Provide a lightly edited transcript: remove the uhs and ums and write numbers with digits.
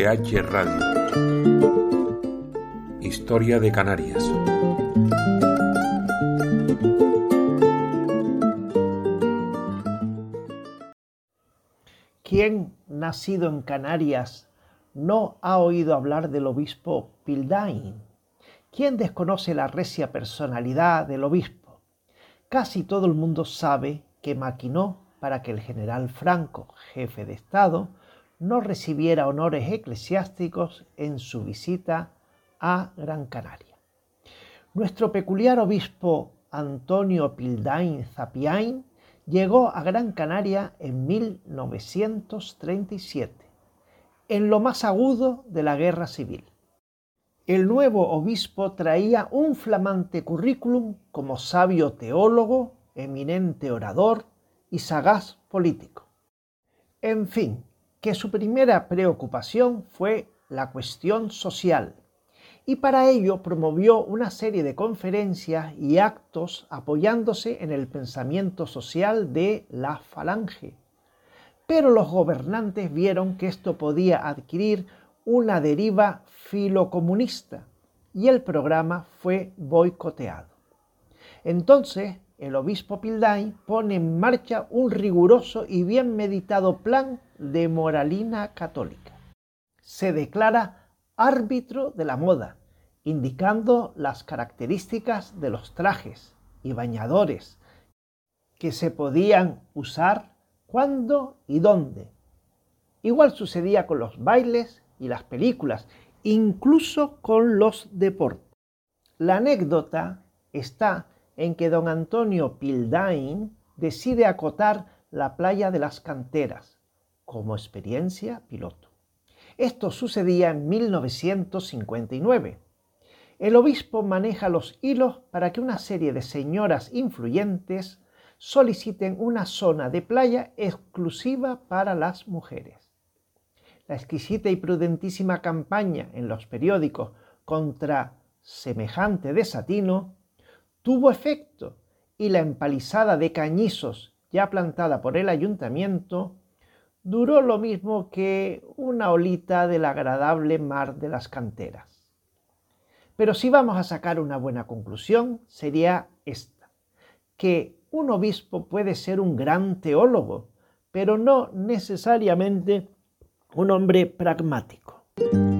UPH Radio. Historia de Canarias. ¿Quién, nacido en Canarias, no ha oído hablar del obispo Pildain? ¿Quién desconoce la recia personalidad del obispo? Casi todo el mundo sabe que maquinó para que el general Franco, jefe de Estado, no recibiera honores eclesiásticos en su visita a Gran Canaria. Nuestro peculiar obispo Antonio Pildain Zapiain llegó a Gran Canaria en 1937, en lo más agudo de la guerra civil. El nuevo obispo traía un flamante currículum como sabio teólogo, eminente orador y sagaz político. En fin, que su primera preocupación fue la cuestión social, y para ello promovió una serie de conferencias y actos apoyándose en el pensamiento social de la Falange. Pero los gobernantes vieron que esto podía adquirir una deriva filocomunista y el programa fue boicoteado. Entonces, el obispo Pildain pone en marcha un riguroso y bien meditado plan de moralina católica. Se declara árbitro de la moda, indicando las características de los trajes y bañadores que se podían usar, cuándo y dónde. Igual sucedía con los bailes y las películas, incluso con los deportes. La anécdota está en que don Antonio Pildain decide acotar la playa de las Canteras como experiencia piloto. Esto sucedía en 1959. El obispo maneja los hilos para que una serie de señoras influyentes soliciten una zona de playa exclusiva para las mujeres. La exquisita y prudentísima campaña en los periódicos contra semejante desatino tuvo efecto y la empalizada de cañizos ya plantada por el ayuntamiento duró lo mismo que una olita del agradable mar de las Canteras. Pero si vamos a sacar una buena conclusión, sería esta: que un obispo puede ser un gran teólogo, pero no necesariamente un hombre pragmático.